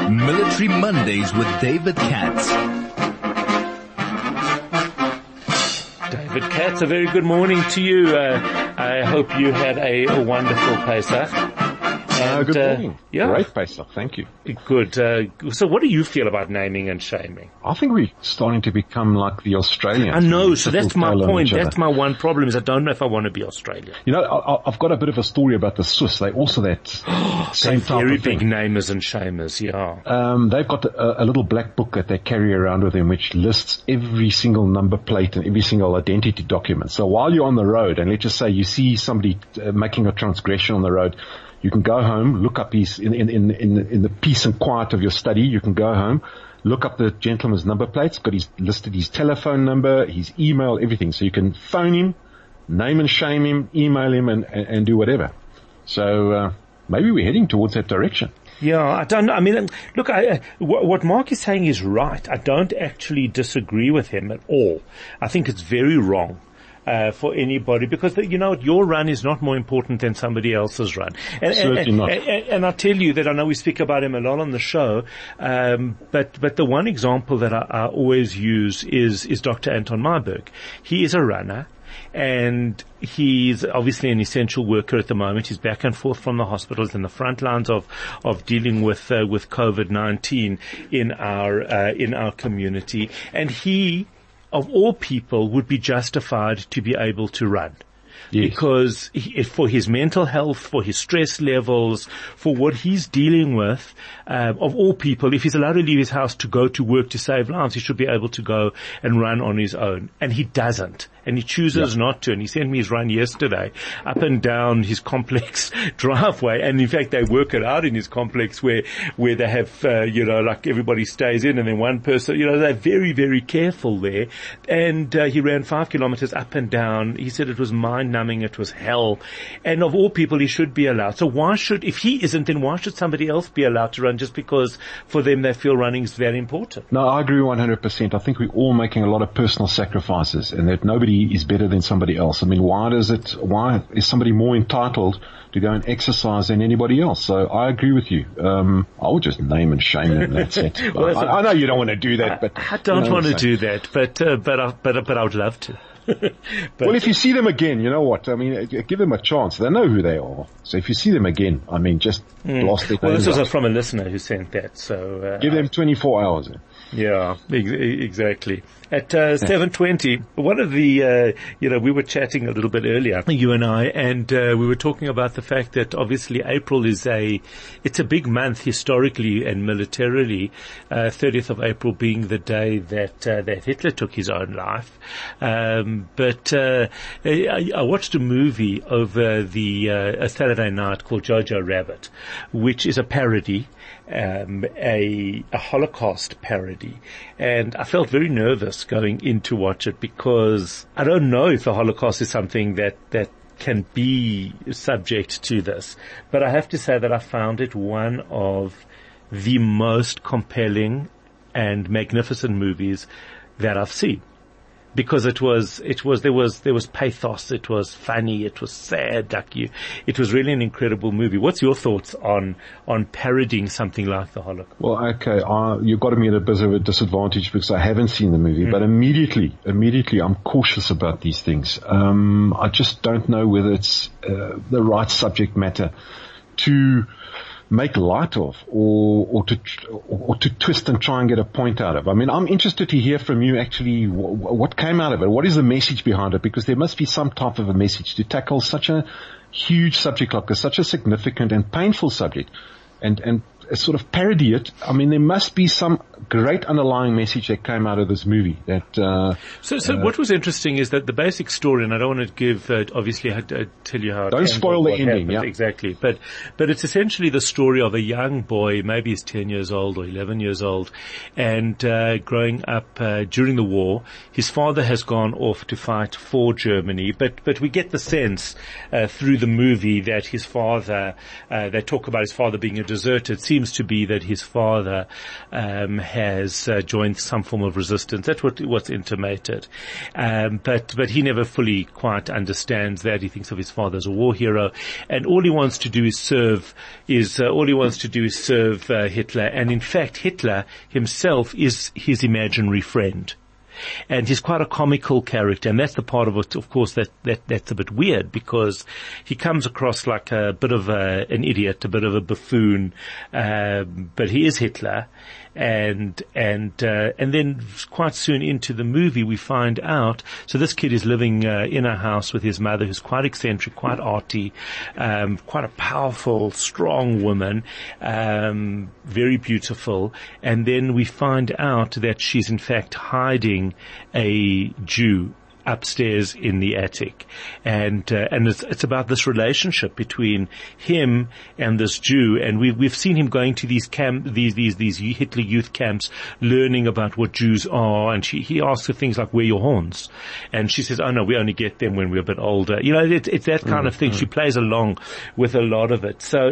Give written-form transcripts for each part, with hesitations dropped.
Military Mondays with David Katz. David Katz, a very good morning to you. I hope you had a wonderful Pesach. Good morning. Yeah. Great Pesach, thank you. Good. So what do you feel about naming and shaming? I think we're starting to become like the Australians. I know, so that's my point. That's my one problem is I don't know if I want to be Australian. You know, I've got a bit of a story about the Swiss. They also that same type very of thing. big namers and shamers, yeah. They've got a little black book that they carry around with them which lists every single number plate and every single identity document. So while you're on the road, and let's just say you see somebody making a transgression on the road, you can go home, look up his, in the peace and quiet of your study, you can go home, look up the gentleman's number plates, listed his telephone number, his email, everything. So you can phone him, name and shame him, email him and do whatever. So, maybe we're heading towards that direction. Yeah, I don't know. I mean, look, what Mark is saying is right. I don't actually disagree with him at all. I think it's very wrong. For anybody, because you know your run is not more important than somebody else's run. Certainly not. And I tell you that I know we speak about him a lot on the show, but the one example that I always use is Dr. Anton Marburg. He is a runner. And he's obviously an essential worker at the moment. He's back and forth from the hospitals in the front lines of dealing with COVID-19 in our community. And he, of all people, would be justified to be able to run. Yes. Because for his mental health, for his stress levels, for what he's dealing with, of all people, if he's allowed to leave his house to go to work to save lives, he should be able to go and run on his own. And he doesn't. And he chooses not to. And he sent me his run yesterday up and down his complex driveway. And in fact, they work it out in his complex where they have, like everybody stays in and then one person, they're very, very careful there. And, he ran 5 kilometers up and down. He said it was mind-numbing. It was hell. And of all people, he should be allowed. So if he isn't, then why should somebody else be allowed to run just because for them they feel running is very important? No, I agree 100%. I think we're all making a lot of personal sacrifices and that nobody is better than somebody else. I mean, why is somebody more entitled to go and exercise than anybody else? So I agree with you. I would just name and shame it and that's it. Well, I know you don't want to do that, but I don't want to do that, but I would love to. Well, if you see them again, you know what? I mean, give them a chance. They know who they are. So if you see them again, I mean, just blast their Well, this names was out. From a listener who sent that. So give them 24 hours. Yeah, exactly. At 7:20, one of the, we were chatting a little bit earlier, you and I, and we were talking about the fact that obviously April it's a big month historically and militarily. 30th of April being the day that Hitler took his own life. But I watched a movie over a Saturday night called Jojo Rabbit, which is a parody. A Holocaust parody, and I felt very nervous going in to watch it because I don't know if the Holocaust is something that can be subject to this, but I have to say that I found it one of the most compelling and magnificent movies that I've seen. Because there was pathos, it was funny, it was sad, it was really an incredible movie. What's your thoughts on parodying something like the Holocaust? Well, okay, you've got me at a bit of a disadvantage because I haven't seen the movie, but immediately I'm cautious about these things. I just don't know whether it's, the right subject matter to make light of or to twist and try and get a point out of. I mean, I'm interested to hear from you actually what came out of it. What is the message behind it? Because there must be some type of a message to tackle such a huge subject like this, such a significant and painful subject and sort of parody it. I mean, there must be some great underlying message that came out of this movie. So what was interesting is that the basic story, and I don't want to give, obviously, I tell you how it don't spoil the ending, yeah. Exactly. But it's essentially the story of a young boy, maybe he's 10 years old or 11 years old, and growing up during the war. His father has gone off to fight for Germany, but we get the sense through the movie that his father, they talk about his father being a deserter. It seems to be that his father has joined some form of resistance. That's what's intimated. But he never fully quite understands that. He thinks of his father as a war hero, and all he wants to do is serve Hitler. And in fact, Hitler himself is his imaginary friend. And he's quite a comical character, and that's the part of it, of course, that's a bit weird, because he comes across like a bit of an idiot, a bit of a buffoon, but he is Hitler. And then quite soon into the movie we find out, so this kid is living in a house with his mother, who's quite eccentric, quite arty, quite a powerful, strong woman, very beautiful. And then we find out that she's in fact hiding a Jew upstairs in the attic, and it's about this relationship between him and this Jew, and we've seen him going to these Hitler youth camps, learning about what Jews are, and he asks her things like, "Where are your horns?" And she says, "Oh no, we only get them when we're a bit older." You know, it's that kind of thing. She plays along with a lot of it, so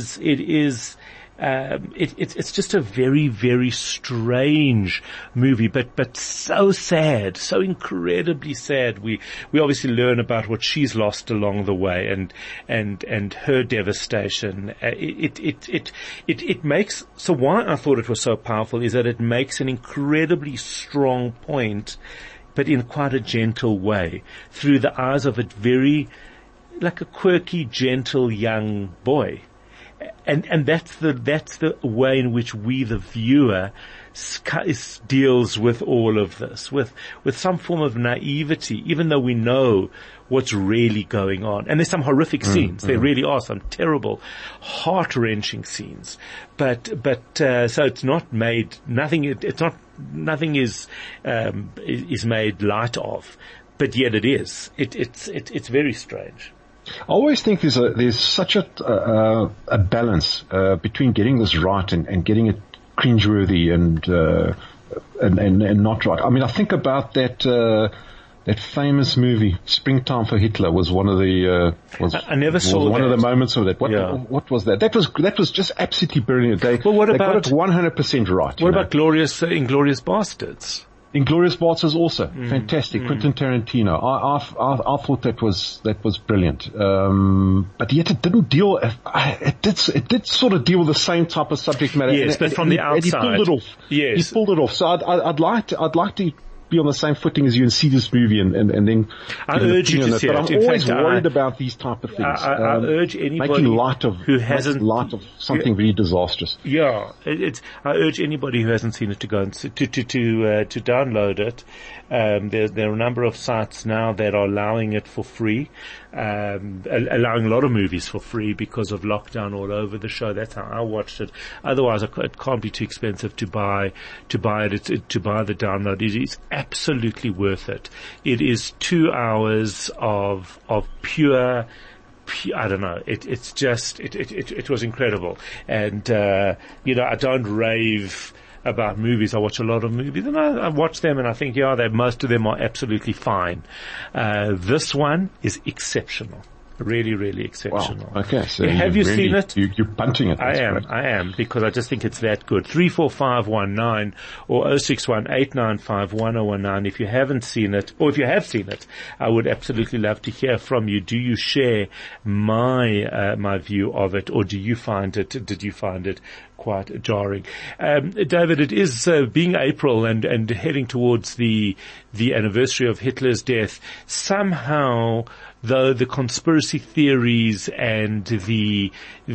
it's just a very, very strange movie, but so sad, so incredibly sad. We obviously learn about what she's lost along the way, and her devastation. It makes, so why I thought it was so powerful is that it makes an incredibly strong point, but in quite a gentle way, through the eyes of a very, like a quirky, gentle young boy. And that's the way in which we, the viewer, deals with all of this, with some form of naivety, even though we know what's really going on. And there's some horrific scenes. There really are some terrible, heart-wrenching scenes. But so it's not made, nothing is made light of, but yet it is. It's very strange. I always think there's such a balance between getting this right and getting it cringeworthy and not right. I mean, I think about that famous movie Springtime for Hitler was one of the I never saw one that. of the moments of that. What was that? That was just absolutely brilliant. They got it 100% right. What about Inglourious Bastards? Inglourious Basterds also fantastic. Quentin Tarantino. I thought that was brilliant. But yet it didn't deal. It did sort of deal with the same type of subject matter. Yes, but from the outside, he pulled it off. Yes, he pulled it off. So I'd like to be on the same footing as you and see this movie and then I urge you to see it. But I'm always worried about these type of things. I urge anybody making light of something really disastrous. Yeah, I urge anybody who hasn't seen it to go and to download it. There are a number of sites now that are allowing it for free, allowing a lot of movies for free because of lockdown all over the show. That's how I watched it. Otherwise, it can't be too expensive to buy it. To buy the download. It is absolutely worth it. It is 2 hours of pure, I don't know. It was incredible. And, I don't rave about movies. I watch a lot of movies and I watch them and I think, most of them are absolutely fine. This one is exceptional. Really, really exceptional. Wow. Okay, so have you seen it? You're punching it. I am, because I just think it's that good. 34519 or 06189511019. If you haven't seen it, or if you have seen it, I would absolutely love to hear from you. Do you share my view of it, or did you find it quite jarring? David, it is being April and heading towards the anniversary of Hitler's death. Somehow, though, the conspiracy theories and the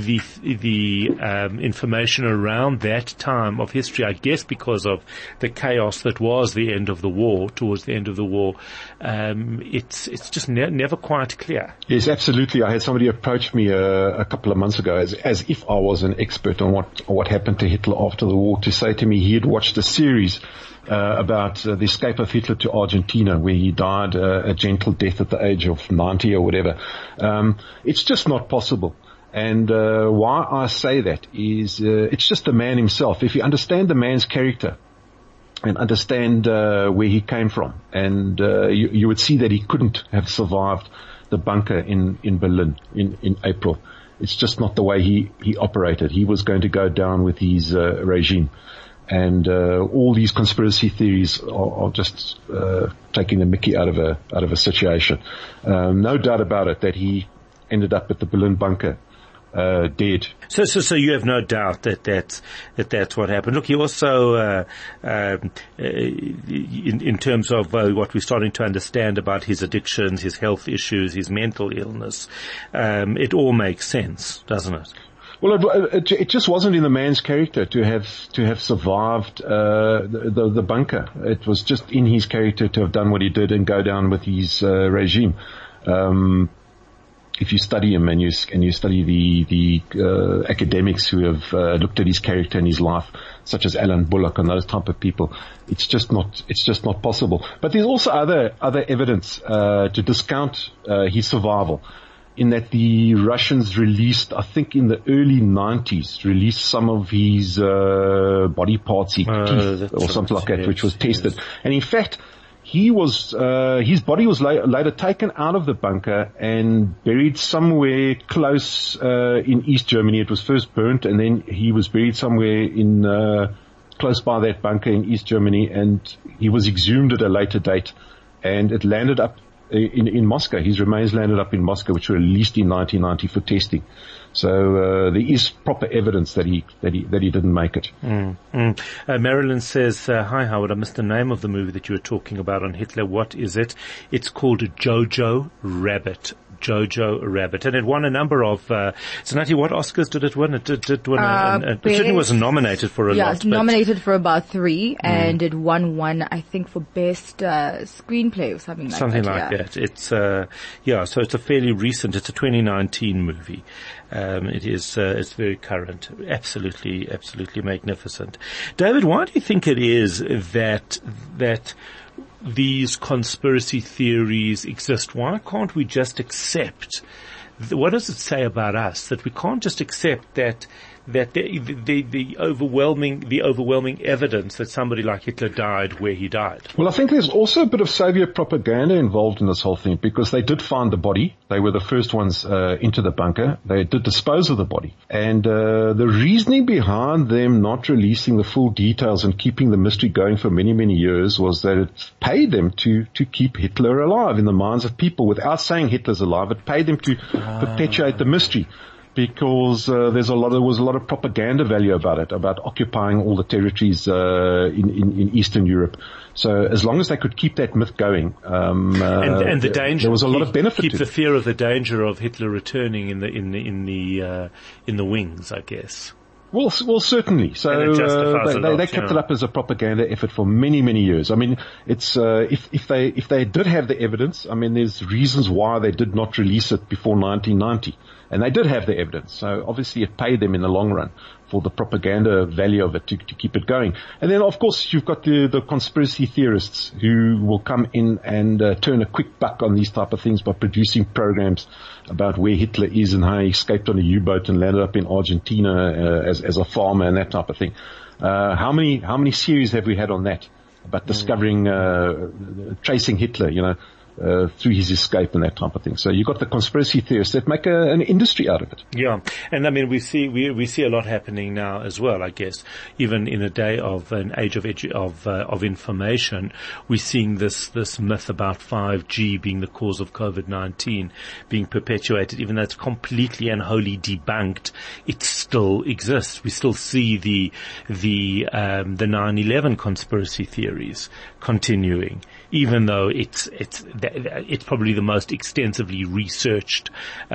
information around that time of history, I guess because of the chaos that was the end of the war, towards the end of the war, it's just never quite clear. Yes, absolutely. I had somebody approach me a couple of months ago as if I was an expert on what happened to Hitler after the war, to say to me he had watched a series about the escape of Hitler to Argentina, where he died a gentle death at the age of 90 or whatever. It's just not possible. And why I say that is it's just the man himself. If you understand the man's character and understand where he came from, and you would see that he couldn't have survived the bunker in Berlin in April. It's just not the way he operated. He was going to go down with his regime. And all these conspiracy theories are just taking the mickey out of a situation. No doubt about it that he ended up at the Berlin bunker dead. So you have no doubt that that's what happened. Look, he also, in terms of what we're starting to understand about his addictions, his health issues, his mental illness, it all makes sense, doesn't it? Well, it just wasn't in the man's character to have survived the bunker. It was just in his character to have done what he did and go down with his regime. If you study him and you study the academics who have looked at his character and his life, such as Alan Bullock and those type of people, it's just not possible. But there's also other evidence to discount his survival, in that the Russians released, I think in the early 90s, released some of his body parts, his teeth or something like that, yes, which was tested. Yes. And in fact, he was his body was later taken out of the bunker and buried somewhere close in East Germany. It was first burnt, and then he was buried somewhere in close by that bunker in East Germany, and he was exhumed at a later date, and it landed up in Moscow. His remains landed up in Moscow, which were released in 1990 for testing. So there is proper evidence that he didn't make it. Marilyn says, "Hi Howard, I missed the name of the movie that you were talking about on Hitler. What is it?" It's called Jojo Rabbit. Jojo Rabbit, and it won a number of. So, Nati, what Oscars did it win? It did win. It certainly was nominated for a lot. Yeah, it's nominated for about 3, and it won one, I think, for best screenplay or something like that. It's so it's a fairly recent. It's a 2019 movie. It's very current. Absolutely magnificent. David, why do you think it is that these conspiracy theories exist? Why can't we just accept? What does it say about us that we can't just accept that the overwhelming evidence that somebody like Hitler died where he died? Well, I think there's also a bit of Soviet propaganda involved in this whole thing, because they did find the body. They were the first ones into the bunker. They did dispose of the body. And the reasoning behind them not releasing the full details and keeping the mystery going for many, many years was that it paid them to keep Hitler alive in the minds of people. Without saying Hitler's alive, it paid them to perpetuate the mystery. Because there was a lot of propaganda value about it, about occupying all the territories in Eastern Europe. So as long as they could keep that myth going, and the danger, there was a lot of benefit. Keep the fear of the danger of Hitler returning in the wings, I guess. Well, certainly. So they kept it up as a propaganda effort for many, many years. I mean, it's if they did have the evidence, I mean, there's reasons why they did not release it before 1990. And they did have the evidence. So obviously it paid them in the long run for the propaganda value of it to keep it going. And then, of course, you've got the conspiracy theorists who will come in and turn a quick buck on these type of things by producing programs about where Hitler is and how he escaped on a U-boat and landed up in Argentina as a farmer and that type of thing. How many series have we had on that about discovering, tracing Hitler, through his escape and that type of thing. So you got the conspiracy theorists that make an industry out of it. Yeah, and I mean we see a lot happening now as well. I guess even in a day of an age of information, we're seeing this myth about 5G being the cause of COVID-19 being perpetuated, even though it's completely and wholly debunked. It still exists. We still see the 9/11 conspiracy theories continuing, even though it's probably the most extensively researched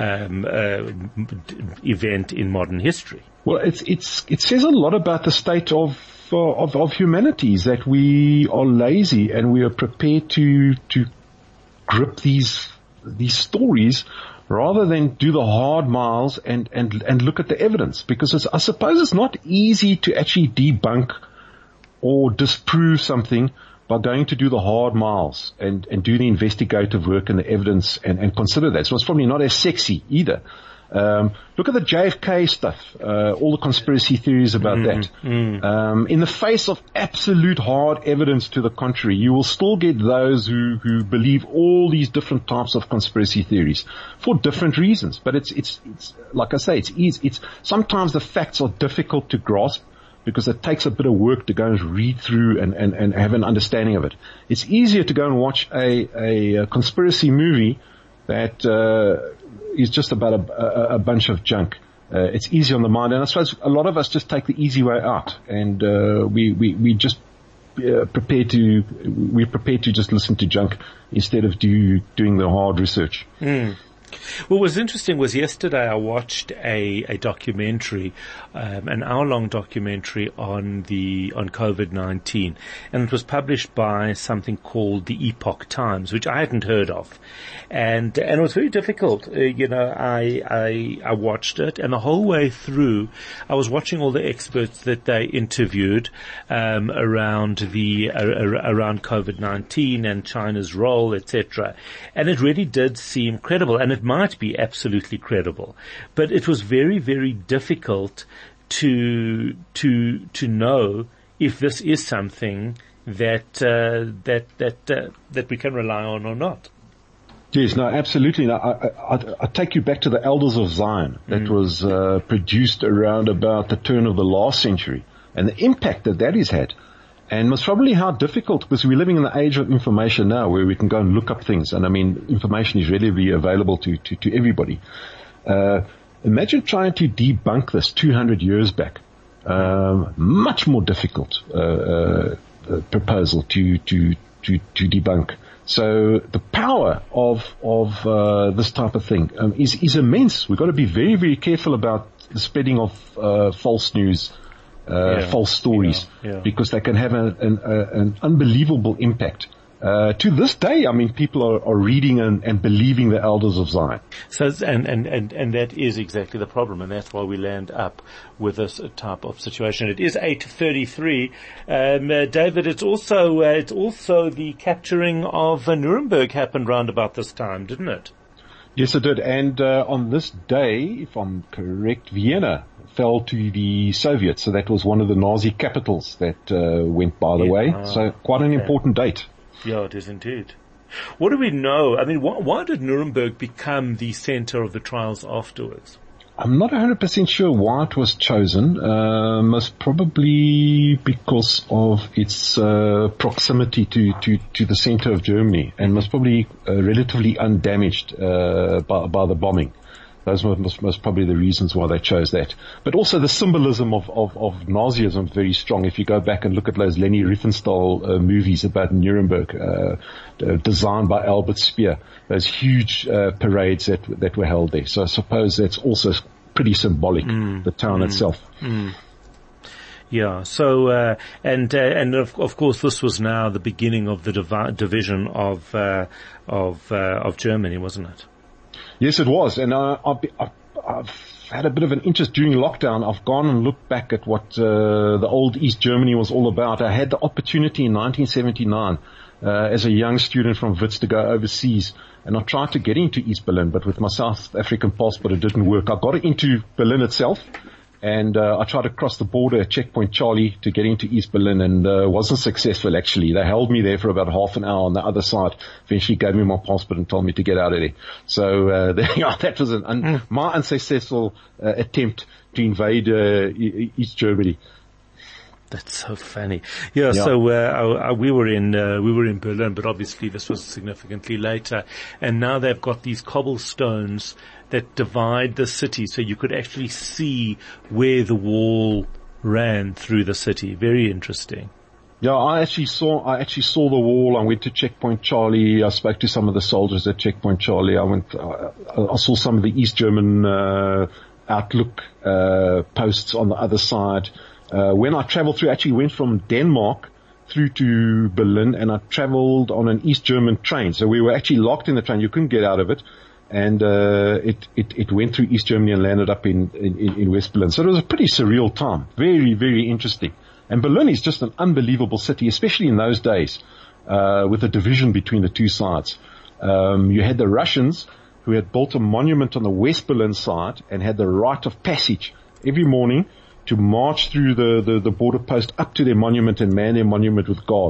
event in modern history. Well, it says a lot about the state of humanity, is that we are lazy and we are prepared to grip these stories rather than do the hard miles and look at the evidence, because I suppose it's not easy to actually debunk or disprove something by going to do the hard miles and do the investigative work and the evidence and consider that. So it's probably not as sexy either. Look at the JFK stuff, all the conspiracy theories about that. In the face of absolute hard evidence to the contrary, you will still get those who believe all these different types of conspiracy theories for different reasons. But it's like I say, it's sometimes the facts are difficult to grasp, because it takes a bit of work to go and read through and have an understanding of it. It's easier to go and watch a conspiracy movie that is just about a bunch of junk. It's easy on the mind, and I suppose a lot of us just take the easy way out, and we just we're prepared to just listen to junk instead of doing the hard research. What was interesting was yesterday I watched a documentary, an hour-long documentary on COVID-19, and it was published by something called the Epoch Times, which I hadn't heard of, and it was very difficult. I watched it, and the whole way through, I was watching all the experts that they interviewed around COVID-19 and China's role, etc., and it really did seem credible, and it might be absolutely credible, but it was very, very difficult to know if this is something that we can rely on or not. Yes, no, absolutely. Now, I take you back to the Elders of Zion that was produced around about the turn of the last century, and the impact that has had. And most probably how difficult, because we're living in the age of information now where we can go and look up things. And I mean, information is readily available to everybody. Imagine trying to debunk this 200 years back. Much more difficult, proposal to debunk. So the power of this type of thing, is immense. We've got to be very, very careful about the spreading of, false news. False stories, because they can have an unbelievable impact. To this day, I mean, people are reading and believing the Elders of Zion. So, and that is exactly the problem, and that's why we land up with this type of situation. It is 8:33. David, it's also the capturing of Nuremberg happened round about this time, didn't it? Yes, it did. And on this day, if I'm correct, Vienna fell to the Soviets. So that was one of the Nazi capitals that went by the way. So quite an important date. Yeah, it is indeed. What do we know? I mean, why did Nuremberg become the center of the trials afterwards? I'm not 100% sure why it was chosen. Most probably because of its proximity to the center of Germany, and most probably relatively undamaged by the bombing. Those were most probably the reasons why they chose that. But also the symbolism of Nazism is very strong. If you go back and look at those Leni Riefenstahl movies about Nuremberg, designed by Albert Speer, those huge parades that were held there. So I suppose that's also pretty symbolic, the town itself. Yeah. So, and of course, this was now the beginning of the division of Germany, wasn't it? Yes, it was. And I've had a bit of an interest during lockdown. I've gone and looked back at what the old East Germany was all about. I had the opportunity in 1979 as a young student from Wits to go overseas, and I tried to get into East Berlin, but with my South African passport it didn't work. I got into Berlin itself, and I tried to cross the border at Checkpoint Charlie to get into East Berlin, and wasn't successful actually. They held me there for about half an hour on the other side, eventually gave me my passport and told me to get out of there. So that was my unsuccessful attempt to invade East Germany. That's so funny. Yeah. So we were in Berlin, but obviously this was significantly later. And now they've got these cobblestones that divide the city, so you could actually see where the wall ran through the city. Very interesting. Yeah, I actually saw the wall. I went to Checkpoint Charlie. I spoke to some of the soldiers at Checkpoint Charlie. I saw some of the East German outlook posts on the other side. When I traveled through, actually went from Denmark through to Berlin, and I traveled on an East German train. So we were actually locked in the train. You couldn't get out of it. And it went through East Germany and landed up in West Berlin. So it was a pretty surreal time. Very, very interesting. And Berlin is just an unbelievable city, especially in those days, with the division between the two sides. You had the Russians who had built a monument on the West Berlin side and had the right of passage every morning to march through the border post up to their monument and man their monument with guards.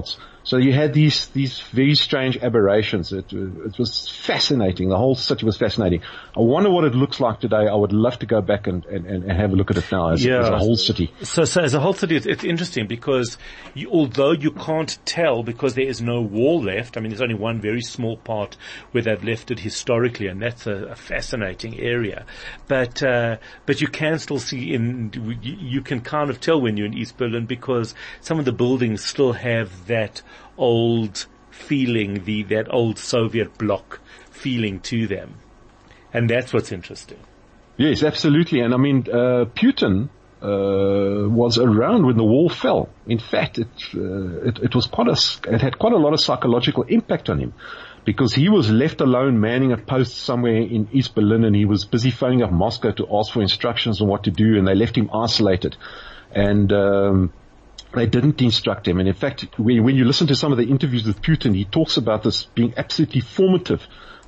So you had these very strange aberrations. It was fascinating. The whole city was fascinating. I wonder what it looks like today. I would love to go back and have a look at it now as a whole city. So as a whole city, it's interesting because although you can't tell because there is no wall left, I mean, there's only one very small part where they've left it historically, and that's a fascinating area. But you can still see you can kind of tell when you're in East Berlin because some of the buildings still have that old feeling, that old Soviet bloc feeling to them. And that's what's interesting. Yes, absolutely. And I mean, Putin was around when the wall fell. In fact, it had quite a lot of psychological impact on him because he was left alone manning a post somewhere in East Berlin, and he was busy phoning up Moscow to ask for instructions on what to do, and they left him isolated. And they didn't instruct him. And in fact, when you listen to some of the interviews with Putin, he talks about this being absolutely formative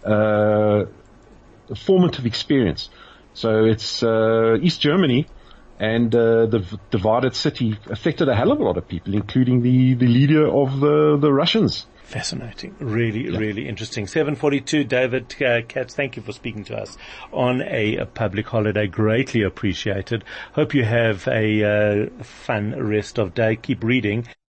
experience. So it's East Germany and the divided city affected a hell of a lot of people, including the leader of the Russians. Fascinating. Really interesting. 7:42, David Katz, thank you for speaking to us on a public holiday. Greatly appreciated. Hope you have a fun rest of day. Keep reading.